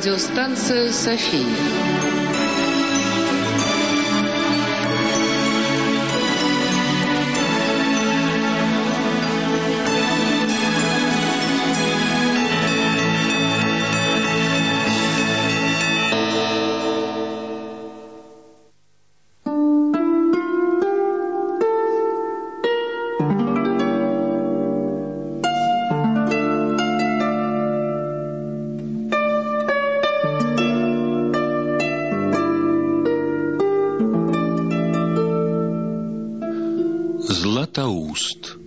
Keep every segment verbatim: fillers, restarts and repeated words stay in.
Радиостанция «София». Златоуст.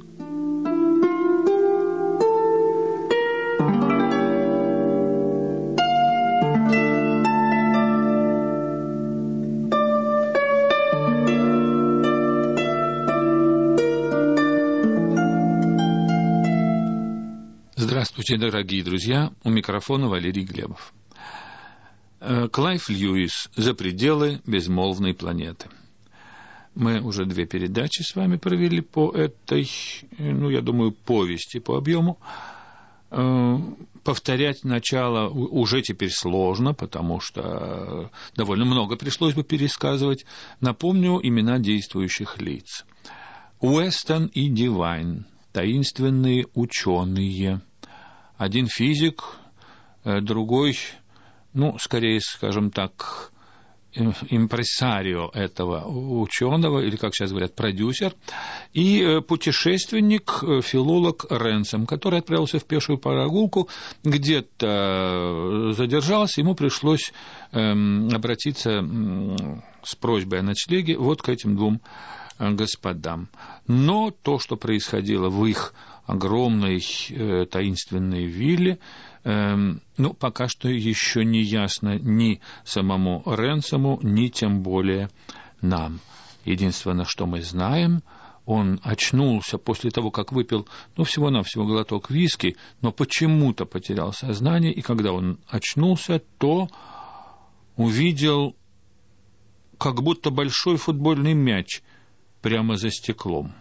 Здравствуйте, дорогие друзья, у микрофона Валерий Глебов. Клайв Льюис «За пределы безмолвной планеты». Мы уже две передачи с вами провели по этой, ну, я думаю, повести по объему. Повторять начало уже теперь сложно, потому что довольно много пришлось бы пересказывать. Напомню имена действующих лиц. Уэстон и Дивайн, таинственные ученые. Один физик, другой, ну, скорее, скажем так, импрессарио этого ученого, или, как сейчас говорят, продюсер, и путешественник, филолог Ренсом, который отправился в пешую прогулку, где-то задержался, ему пришлось эм, обратиться эм, с просьбой о ночлеге вот к этим двум господам. Но то, что происходило в их огромной э, таинственной вилле, э, ну, пока что еще не ясно ни самому Ренсому, ни тем более нам. Единственное, что мы знаем, он очнулся после того, как выпил, ну, всего-навсего глоток виски, но почему-то потерял сознание, и когда он очнулся, то увидел как будто большой футбольный мяч прямо за стеклом.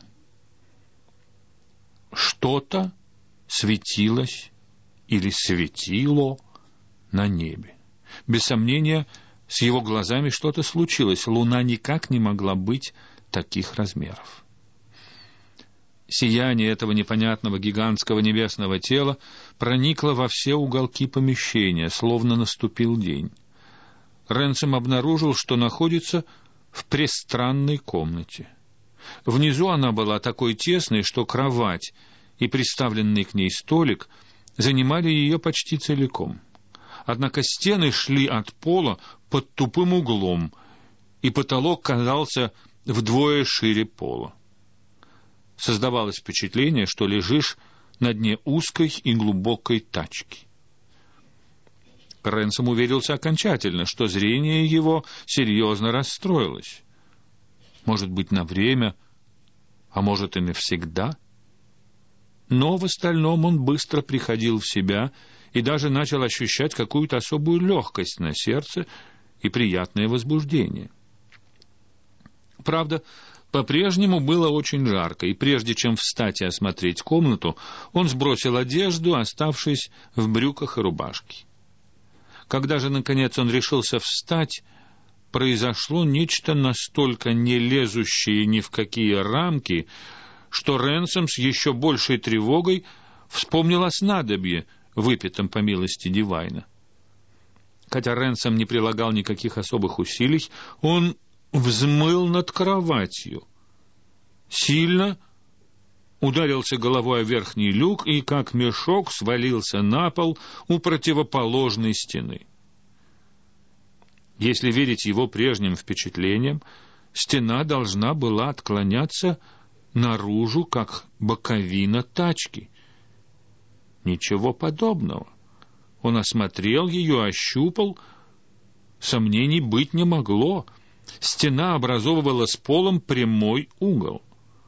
Что-то светилось или светило на небе. Без сомнения, с его глазами что-то случилось. Луна никак не могла быть таких размеров. Сияние этого непонятного гигантского небесного тела проникло во все уголки помещения, словно наступил день. Ренсом обнаружил, что находится в престранной комнате. Внизу она была такой тесной, что кровать и приставленный к ней столик занимали ее почти целиком. Однако стены шли от пола под тупым углом, и потолок казался вдвое шире пола. Создавалось впечатление, что лежишь на дне узкой и глубокой тачки. Ренсом уверился окончательно, что зрение его серьезно расстроилось. Может быть, на время, а может и навсегда. Но в остальном он быстро приходил в себя и даже начал ощущать какую-то особую легкость на сердце и приятное возбуждение. Правда, по-прежнему было очень жарко, и прежде чем встать и осмотреть комнату, он сбросил одежду, оставшись в брюках и рубашке. Когда же, наконец, он решился встать, произошло нечто настолько не лезущее ни в какие рамки, что Ренсом с еще большей тревогой вспомнил о снадобье, выпитом по милости Дивайна. Хотя Ренсом не прилагал никаких особых усилий, он взмыл над кроватью, сильно ударился головой о верхний люк и, как мешок, свалился на пол у противоположной стены. Если верить его прежним впечатлениям, стена должна была отклоняться наружу, как боковина тачки. Ничего подобного. Он осмотрел ее, ощупал. Сомнений быть не могло. Стена образовывала с полом прямой угол.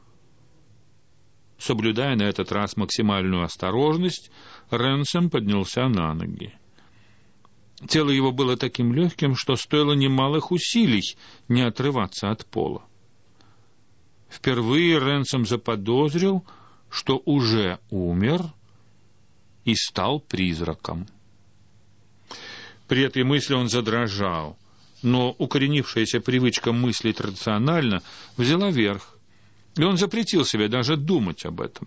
Соблюдая на этот раз максимальную осторожность, Ренсом поднялся на ноги. Тело его было таким легким, что стоило немалых усилий не отрываться от пола. Впервые Ренсом заподозрил, что уже умер и стал призраком. При этой мысли он задрожал, но укоренившаяся привычка мыслить рационально взяла верх, и он запретил себе даже думать об этом.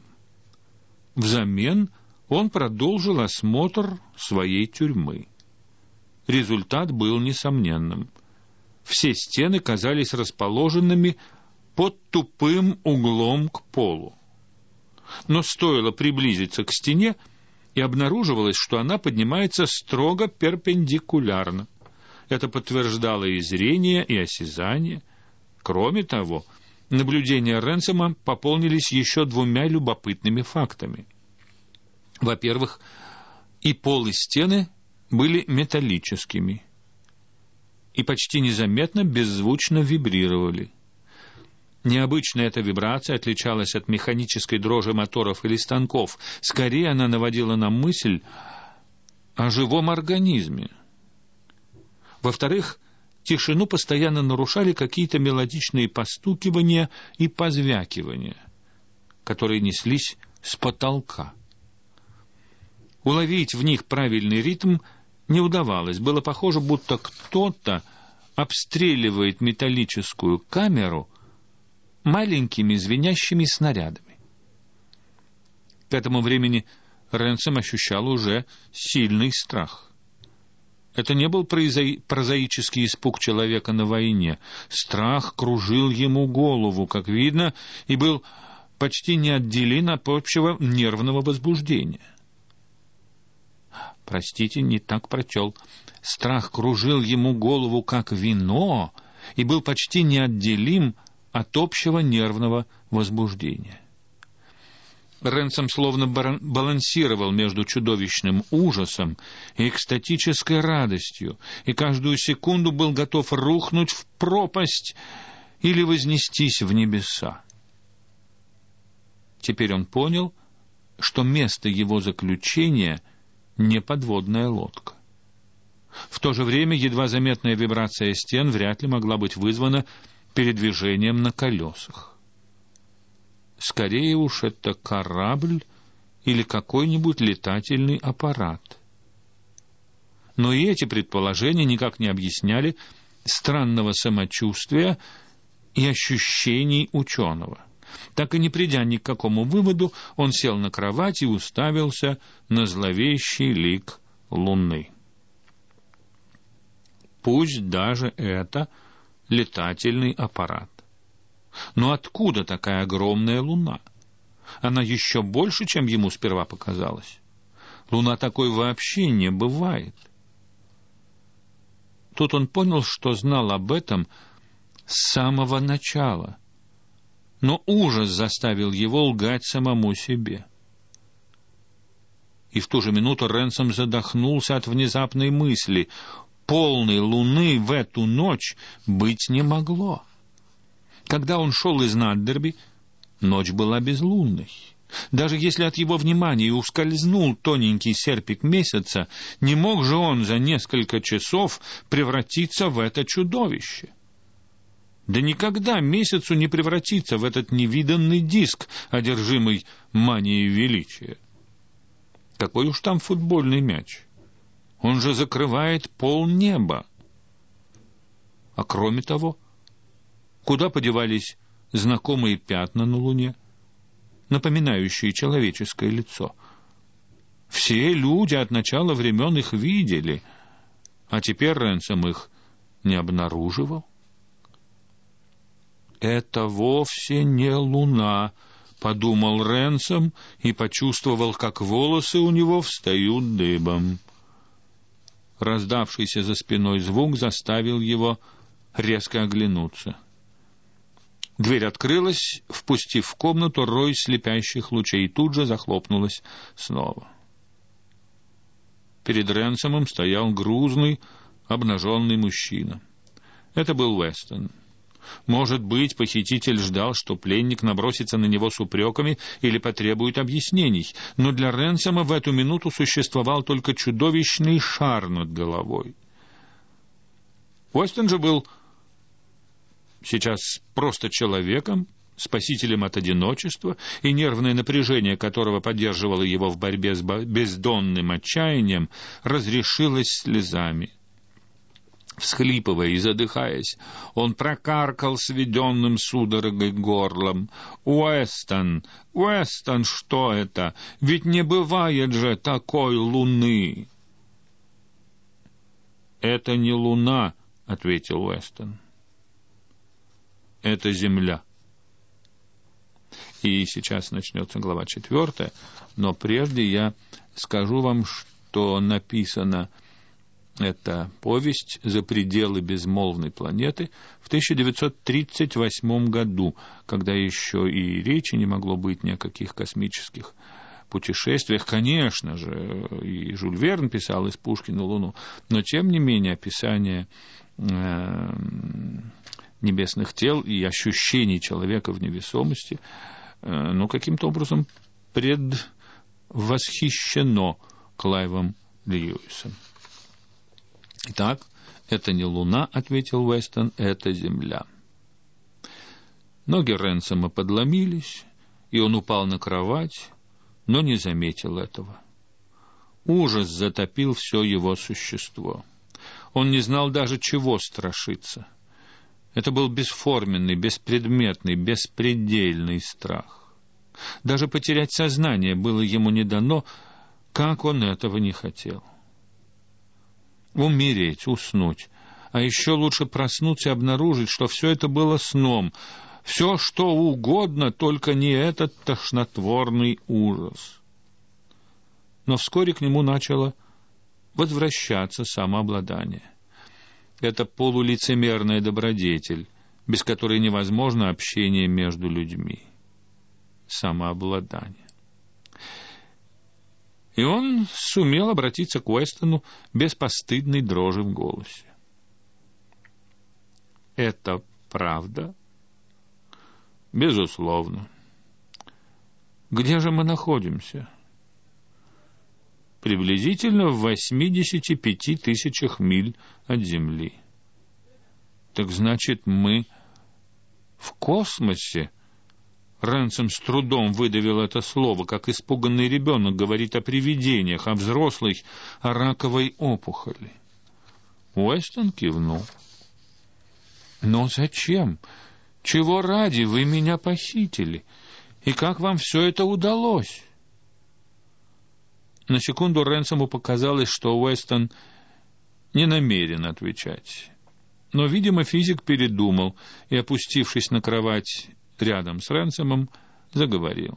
Взамен он продолжил осмотр своей тюрьмы. Результат был несомненным. Все стены казались расположенными под тупым углом к полу. Но стоило приблизиться к стене, и обнаруживалось, что она поднимается строго перпендикулярно. Это подтверждало и зрение, и осязание. Кроме того, наблюдения Ренсома пополнились еще двумя любопытными фактами. Во-первых, и пол, и стены были металлическими и почти незаметно беззвучно вибрировали. Необычная эта вибрация отличалась от механической дрожи моторов или станков. Скорее, она наводила на мысль о живом организме. Во-вторых, тишину постоянно нарушали какие-то мелодичные постукивания и позвякивания, которые неслись с потолка. Уловить в них правильный ритм не удавалось. Было похоже, будто кто-то обстреливает металлическую камеру маленькими звенящими снарядами. К этому времени Ренсом ощущал уже сильный страх. Это не был прозаи- прозаический испуг человека на войне. Страх кружил ему голову, как видно, и был почти неотделим от общего нервного возбуждения. Простите, не так прочел. Страх кружил ему голову, как вино, и был почти неотделим от общего нервного возбуждения. Ренсом словно балансировал между чудовищным ужасом и экстатической радостью, и каждую секунду был готов рухнуть в пропасть или вознестись в небеса. Теперь он понял, что место его заключения не подводная лодка. В то же время едва заметная вибрация стен вряд ли могла быть вызвана передвижением на колесах. Скорее уж это корабль или какой-нибудь летательный аппарат. Но и эти предположения никак не объясняли странного самочувствия и ощущений ученого. Так и не придя ни к какому выводу, он сел на кровать и уставился на зловещий лик луны. Пусть даже это летательный аппарат. Но откуда такая огромная луна? Она еще больше, чем ему сперва показалось. Луна такой вообще не бывает. Тут он понял, что знал об этом с самого начала. Но ужас заставил его лгать самому себе. И в ту же минуту Ренсом задохнулся от внезапной мысли. Полной луны в эту ночь быть не могло. Когда он шел из Наддерби, ночь была безлунной. Даже если от его внимания ускользнул тоненький серпик месяца, не мог же он за несколько часов превратиться в это чудовище. Да никогда месяцу не превратиться в этот невиданный диск, одержимый манией величия. Какой уж там футбольный мяч. Он же закрывает полнеба. А кроме того, куда подевались знакомые пятна на луне, напоминающие человеческое лицо? Все люди от начала времен их видели, а теперь Ренсом их не обнаруживал. «Это вовсе не луна», — подумал Ренсом и почувствовал, как волосы у него встают дыбом. Раздавшийся за спиной звук заставил его резко оглянуться. Дверь открылась, впустив в комнату рой слепящих лучей, и тут же захлопнулась снова. Перед Ренсомом стоял грузный, обнаженный мужчина. Это был Уэстон. Может быть, похититель ждал, что пленник набросится на него с упреками или потребует объяснений, но для Ренсома в эту минуту существовал только чудовищный шар над головой. Уэстон же был сейчас просто человеком, спасителем от одиночества, и нервное напряжение которого поддерживало его в борьбе с бездонным отчаянием, разрешилось слезами. Всхлипывая и задыхаясь, он прокаркал сведенным судорогой горлом: «Уэстон, Уэстон, что это? Ведь не бывает же такой луны!» «Это не луна», — ответил Уэстон. «Это земля». И сейчас начнется глава четвертая, но прежде я скажу вам, что написано эта повесть «За пределы безмолвной планеты» в тысяча девятьсот тридцать восьмом году, когда еще и речи не могло быть ни о каких космических путешествиях. Конечно же, и Жюль Верн писал из пушки на Луну, но тем не менее описание э, небесных тел и ощущений человека в невесомости, э, ну, каким-то образом предвосхищено Клайвом Льюисом. «Итак, это не луна», — ответил Уэстон, — «это земля». Ноги Ренсома подломились, и он упал на кровать, но не заметил этого. Ужас затопил все его существо. Он не знал даже, чего страшиться. Это был бесформенный, беспредметный, беспредельный страх. Даже потерять сознание было ему не дано, как он этого не хотел. Умереть, уснуть, а еще лучше проснуться и обнаружить, что все это было сном, все что угодно, только не этот тошнотворный ужас. Но вскоре к нему начало возвращаться самообладание. Это полулицемерная добродетель, без которой невозможно общение между людьми. Самообладание. И он сумел обратиться к Уэстону без постыдной дрожи в голосе. «Это правда?» «Безусловно». «Где же мы находимся?» «Приблизительно в восьмидесяти пяти тысячах миль от Земли». «Так значит, мы в космосе?» Ренсом с трудом выдавил это слово, как испуганный ребенок говорит о привидениях, а взрослый — о раковой опухоли. Уэстон кивнул. «Но зачем? Чего ради вы меня похитили? И как вам все это удалось?» На секунду Ренсому показалось, что Уэстон не намерен отвечать. Но, видимо, физик передумал и, опустившись на кровать рядом с Ренсомом, заговорил.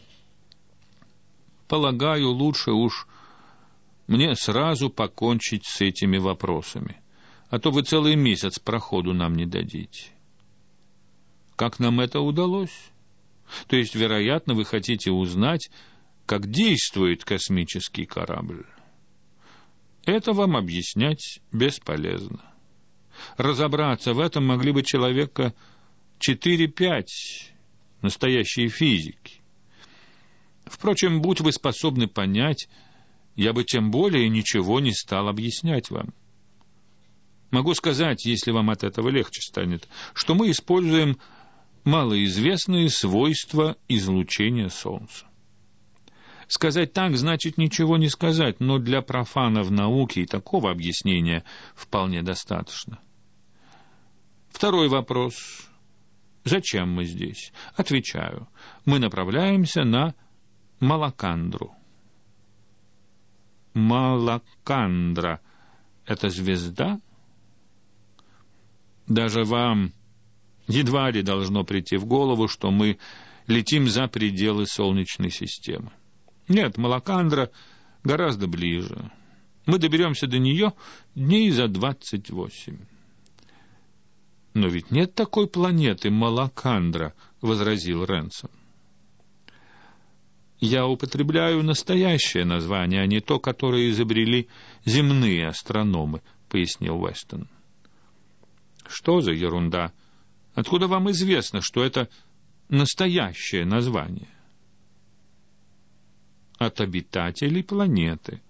«Полагаю, лучше уж мне сразу покончить с этими вопросами, а то вы целый месяц проходу нам не дадите. Как нам это удалось? То есть, вероятно, вы хотите узнать, как действует космический корабль. Это вам объяснять бесполезно. Разобраться в этом могли бы человека четыре-пять, настоящие физики. Впрочем, будь вы способны понять, я бы тем более ничего не стал объяснять вам. Могу сказать, если вам от этого легче станет, что мы используем малоизвестные свойства излучения Солнца. Сказать так значит ничего не сказать, но для профанов науки и такого объяснения вполне достаточно. Второй вопрос. Зачем мы здесь? Отвечаю. Мы направляемся на Малакандру. Малакандра — это звезда? Даже вам едва ли должно прийти в голову, что мы летим за пределы Солнечной системы. Нет, Малакандра гораздо ближе. Мы доберемся до нее дней за двадцать восемь. «Но ведь нет такой планеты Малакандра», — возразил Ренсом. «Я употребляю настоящее название, а не то, которое изобрели земные астрономы», — пояснил Уэстон. «Что за ерунда? Откуда вам известно, что это настоящее название?» «От обитателей планеты».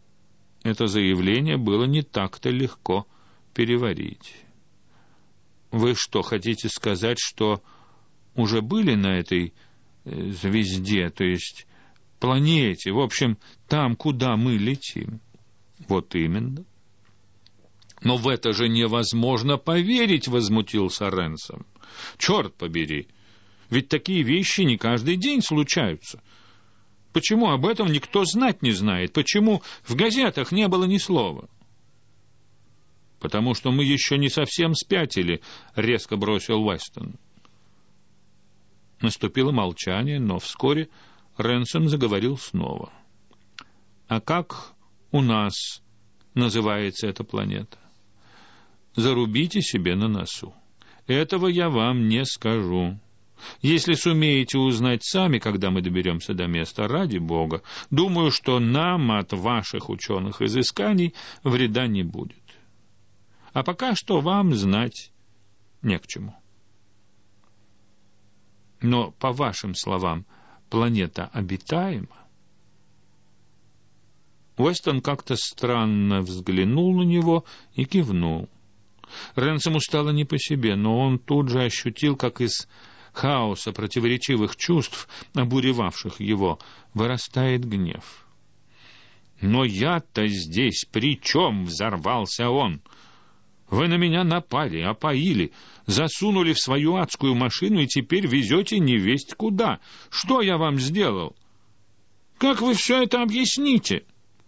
Это заявление было не так-то легко переварить. Вы что, хотите сказать, что уже были на этой э, звезде, то есть планете, в общем, там, куда мы летим? Вот именно. Но в это же невозможно поверить, возмутился Ренсом. Черт побери, ведь такие вещи не каждый день случаются. Почему об этом никто знать не знает? Почему в газетах не было ни слова? Потому что мы еще не совсем спятили, резко бросил Уэстон. Наступило молчание, но вскоре Ренсом заговорил снова. А как у нас называется эта планета? Зарубите себе на носу. Этого я вам не скажу. Если сумеете узнать сами, когда мы доберемся до места, ради бога, думаю, что нам от ваших ученых изысканий вреда не будет. А пока что вам знать не к чему. Но, по вашим словам, планета обитаема? Уэстон как-то странно взглянул на него и кивнул. Ренсому стало не по себе, но он тут же ощутил, как из хаоса противоречивых чувств, обуревавших его, вырастает гнев. «Но я-то здесь при чем?» — взорвался он. «Вы на меня напали, опоили, засунули в свою адскую машину и теперь везете невесть куда. Что я вам сделал? Как вы все это объясните?»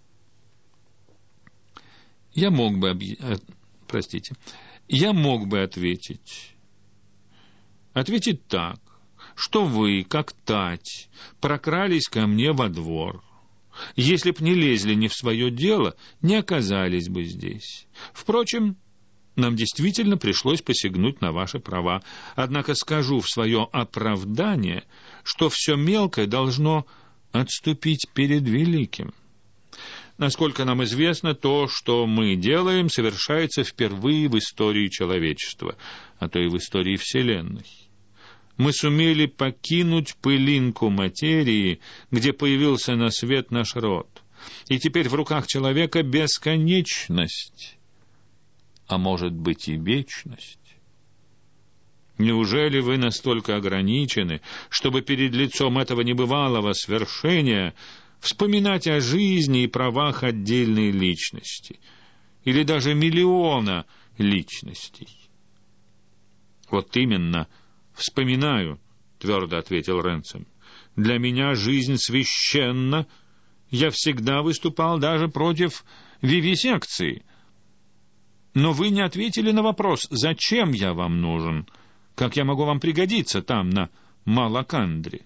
Я мог бы объ... Простите. Я мог бы ответить. Ответить так, что вы, как тать, прокрались ко мне во двор. Если б не лезли не в свое дело, не оказались бы здесь. Впрочем, нам действительно пришлось посягнуть на ваши права. Однако скажу в свое оправдание, что все мелкое должно отступить перед великим. Насколько нам известно, то, что мы делаем, совершается впервые в истории человечества, а то и в истории Вселенной. Мы сумели покинуть пылинку материи, где появился на свет наш род. И теперь в руках человека бесконечность, а может быть и вечность. Неужели вы настолько ограничены, чтобы перед лицом этого небывалого свершения вспоминать о жизни и правах отдельной личности, или даже миллиона личностей? Вот именно, вспоминаю, твердо ответил Ренсом. Для меня жизнь священна. Я всегда выступал даже против вивисекции. Но вы не ответили на вопрос, зачем я вам нужен, как я могу вам пригодиться там, на Малакандре.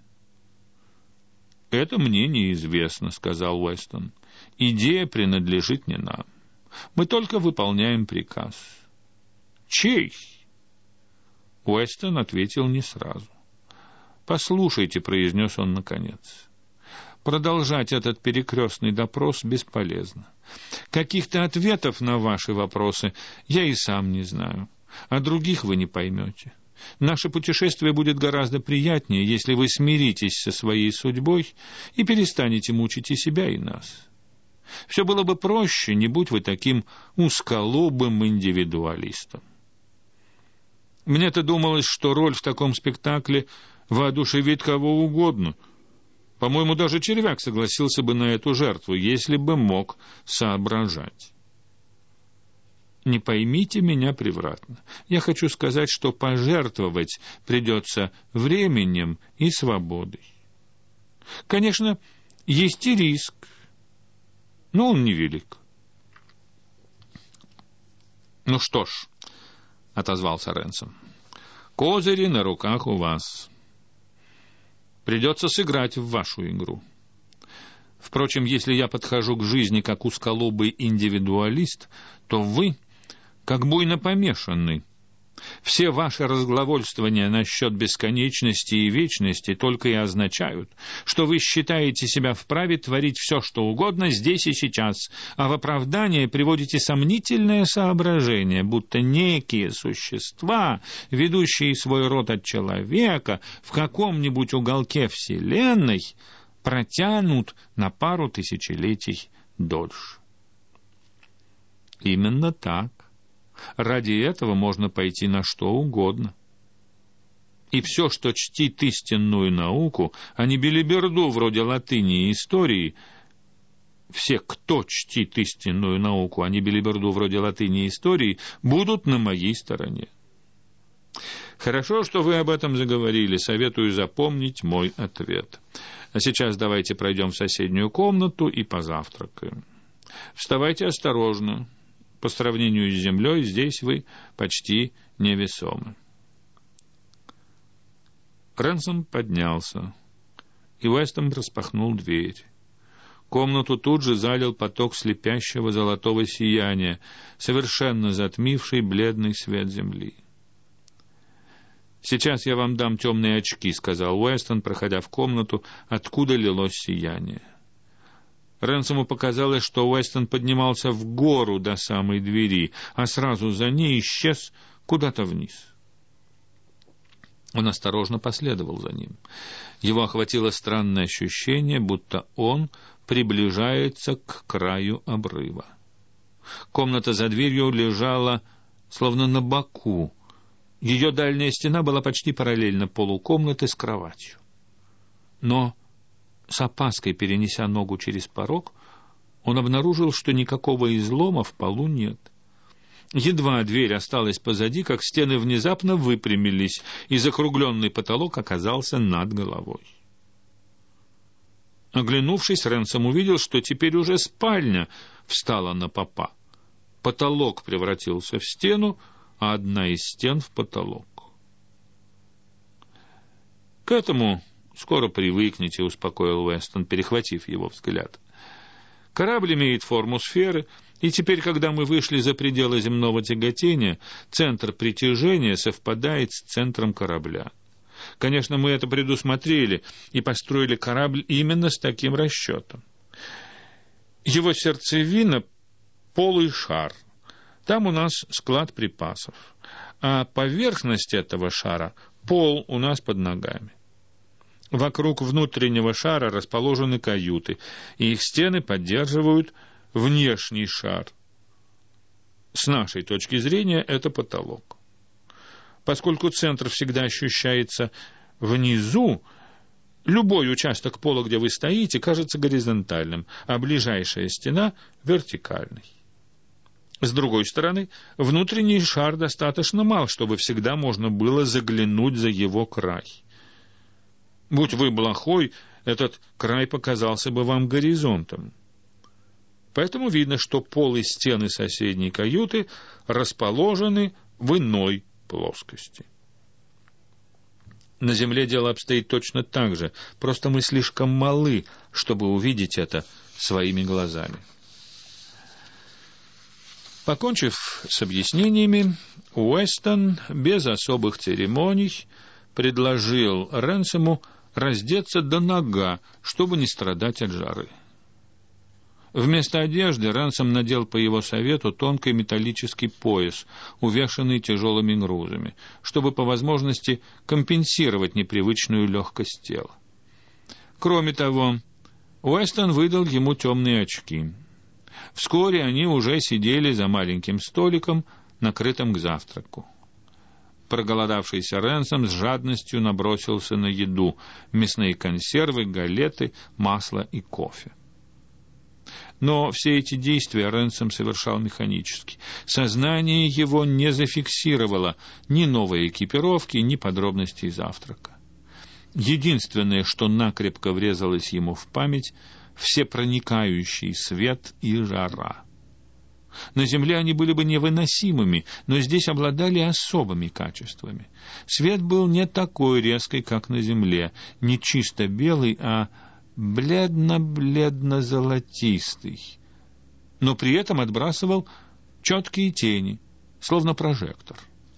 «Это мне неизвестно», — сказал Уэстон. «Идея принадлежит не нам. Мы только выполняем приказ». «Чей?» Уэстон ответил не сразу. «Послушайте», — произнес он наконец. «Продолжать этот перекрестный допрос бесполезно. Каких-то ответов на ваши вопросы я и сам не знаю, а других вы не поймете. Наше путешествие будет гораздо приятнее, если вы смиритесь со своей судьбой и перестанете мучить и себя, и нас. Все было бы проще, не будь вы таким узколобым индивидуалистом. Мне-то думалось, что роль в таком спектакле воодушевит кого угодно. По-моему, даже червяк согласился бы на эту жертву, если бы мог соображать. Не поймите меня превратно. Я хочу сказать, что пожертвовать придется временем и свободой. Конечно, есть и риск, но он невелик». «Ну что ж», — отозвался Ренсом, — «козыри на руках у вас. Придется сыграть в вашу игру. Впрочем, если я подхожу к жизни как узколобый индивидуалист, то вы как буйно помешанный. Все ваши разглагольствования насчет бесконечности и вечности только и означают, что вы считаете себя вправе творить все, что угодно здесь и сейчас, а в оправдание приводите сомнительное соображение, будто некие существа, ведущие свой род от человека, в каком-нибудь уголке Вселенной протянут на пару тысячелетий дольше. Именно так. Ради этого можно пойти на что угодно. И все, что чтит истинную науку, а не белиберду вроде латыни и истории, все, кто чтит истинную науку, а не белиберду вроде латыни и истории, будут на моей стороне. Хорошо, что вы об этом заговорили. Советую запомнить мой ответ. А сейчас давайте пройдем в соседнюю комнату и позавтракаем. Вставайте осторожно. По сравнению с землей, здесь вы почти невесомы. Рэнсом поднялся, и Уэстон распахнул дверь. Комнату тут же залил поток слепящего золотого сияния, совершенно затмивший бледный свет земли. «Сейчас я вам дам темные очки», — сказал Уэстон, проходя в комнату, откуда лилось сияние. Рэнсому показалось, что Уэстон поднимался в гору до самой двери, а сразу за ней исчез куда-то вниз. Он осторожно последовал за ним. Его охватило странное ощущение, будто он приближается к краю обрыва. Комната за дверью лежала словно на боку. Ее дальняя стена была почти параллельна полу комнаты с кроватью. Но с опаской перенеся ногу через порог, он обнаружил, что никакого излома в полу нет. Едва дверь осталась позади, как стены внезапно выпрямились, и закругленный потолок оказался над головой. Оглянувшись, Рэнсом увидел, что теперь уже спальня встала на попа. Потолок превратился в стену, а одна из стен в потолок. «К этому скоро привыкнете», — успокоил Уэстон, перехватив его взгляд. «Корабль имеет форму сферы, и теперь, когда мы вышли за пределы земного тяготения, центр притяжения совпадает с центром корабля. Конечно, мы это предусмотрели и построили корабль именно с таким расчетом. Его сердцевина — полый шар. Там у нас склад припасов, а поверхность этого шара — пол у нас под ногами. Вокруг внутреннего шара расположены каюты, и их стены поддерживают внешний шар. С нашей точки зрения это потолок. Поскольку центр всегда ощущается внизу, любой участок пола, где вы стоите, кажется горизонтальным, а ближайшая стена — вертикальной. С другой стороны, внутренний шар достаточно мал, чтобы всегда можно было заглянуть за его край. Будь вы блохой, этот край показался бы вам горизонтом. Поэтому видно, что пол и стены соседней каюты расположены в иной плоскости. На Земле дело обстоит точно так же, просто мы слишком малы, чтобы увидеть это своими глазами. Покончив с объяснениями, Уэстон без особых церемоний предложил Рэнсому раздеться до нога, чтобы не страдать от жары. Вместо одежды Рэнсом надел по его совету тонкий металлический пояс, увешанный тяжелыми грузами, чтобы по возможности компенсировать непривычную легкость тела. Кроме того, Уэстон выдал ему темные очки. Вскоре они уже сидели за маленьким столиком, накрытым к завтраку. Проголодавшийся Рэнсом с жадностью набросился на еду: мясные консервы, галеты, масло и кофе. Но все эти действия Рэнсом совершал механически. Сознание его не зафиксировало ни новой экипировки, ни подробностей завтрака. Единственное, что накрепко врезалось ему в память — всепроникающий свет и жара. На Земле они были бы невыносимыми, но здесь обладали особыми качествами. Свет был не такой резкий, как на Земле, не чисто белый, а бледно-бледно-золотистый, но при этом отбрасывал четкие тени, словно прожектор.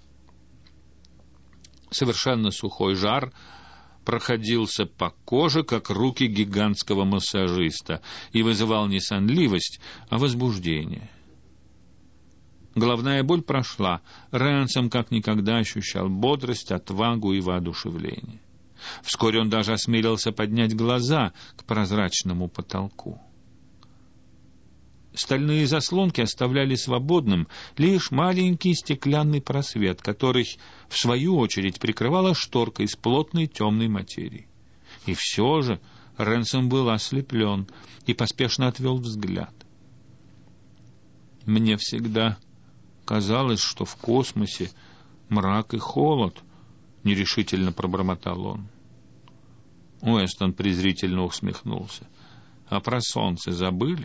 Совершенно сухой жар проходился по коже, как руки гигантского массажиста, и вызывал не сонливость, а возбуждение. Головная боль прошла. Рэнсом как никогда ощущал бодрость, отвагу и воодушевление. Вскоре он даже осмелился поднять глаза к прозрачному потолку. Стальные заслонки оставляли свободным лишь маленький стеклянный просвет, который, в свою очередь, прикрывала шторка из плотной темной материи. И все же Ренсом был ослеплен и поспешно отвел взгляд. «Мне всегда казалось, что в космосе мрак и холод», — нерешительно пробормотал он. Уэстон презрительно усмехнулся. «А про солнце забыли?»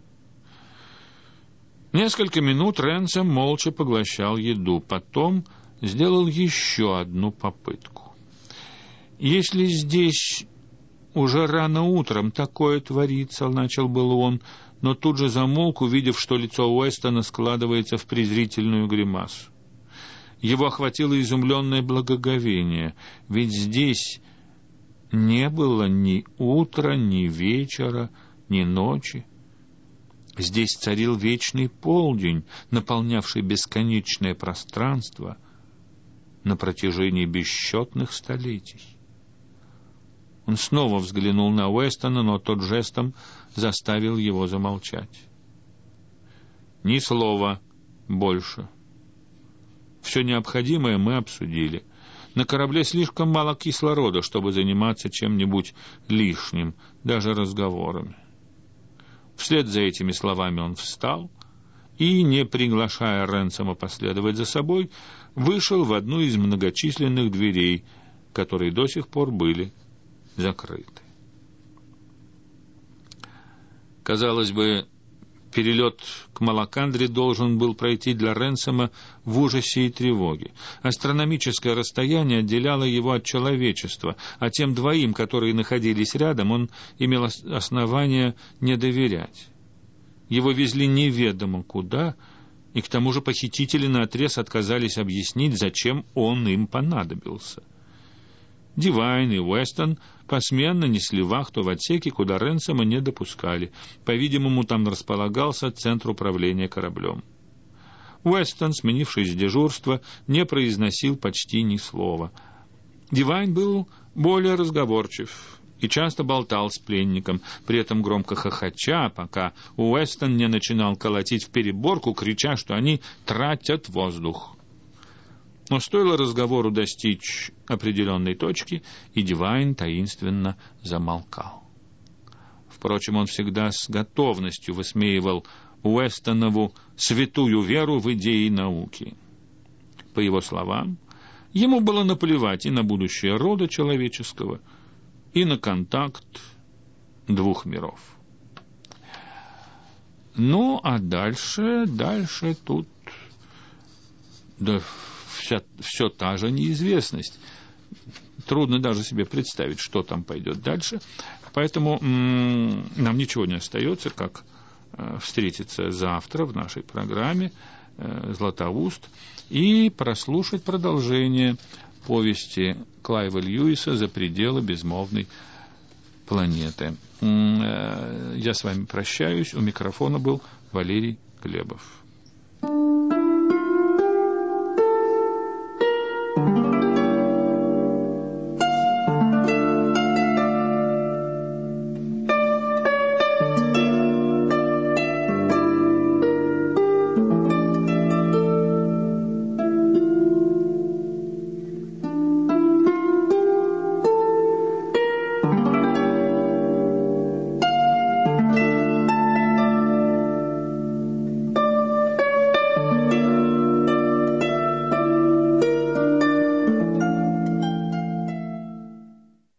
Несколько минут Ренсом молча поглощал еду, потом сделал еще одну попытку. «Если здесь уже рано утром такое творится», — начал был он, но тут же замолк, увидев, что лицо Уэстона складывается в презрительную гримасу. Его охватило изумленное благоговение, ведь здесь не было ни утра, ни вечера, ни ночи. Здесь царил вечный полдень, наполнявший бесконечное пространство на протяжении бесчетных столетий. Он снова взглянул на Уэстона, но тот жестом заставил его замолчать. «Ни слова больше. Все необходимое мы обсудили. На корабле слишком мало кислорода, чтобы заниматься чем-нибудь лишним, даже разговорами». Вслед за этими словами он встал и, не приглашая Ренсома последовать за собой, вышел в одну из многочисленных дверей, которые до сих пор были закрыты. Казалось бы, перелет к Малакандре должен был пройти для Ренсома в ужасе и тревоге. Астрономическое расстояние отделяло его от человечества, а тем двоим, которые находились рядом, он имел основания не доверять. Его везли неведомо куда, и к тому же похитители наотрез отказались объяснить, зачем он им понадобился. Дивайн и Уэстон посменно несли вахту в отсеке, куда Ренсома не допускали. По-видимому, там располагался центр управления кораблем. Уэстон, сменившись с дежурства, не произносил почти ни слова. Дивайн был более разговорчив и часто болтал с пленником, при этом громко хохоча, пока Уэстон не начинал колотить в переборку, крича, что они тратят воздух. Но стоило разговору достичь определенной точки, и Дивайн таинственно замолкал. Впрочем, он всегда с готовностью высмеивал Уэстонову святую веру в идеи науки. По его словам, ему было наплевать и на будущее рода человеческого, и на контакт двух миров. Ну, а дальше, дальше тут... Да... Вся, все та же неизвестность. Трудно даже себе представить, что там пойдет дальше. Поэтому м- нам ничего не остается, как э, встретиться завтра в нашей программе э, «Златоуст» и прослушать продолжение повести Клайва Льюиса «За пределы безмолвной планеты». М- э, я с вами прощаюсь. У микрофона был Валерий Глебов.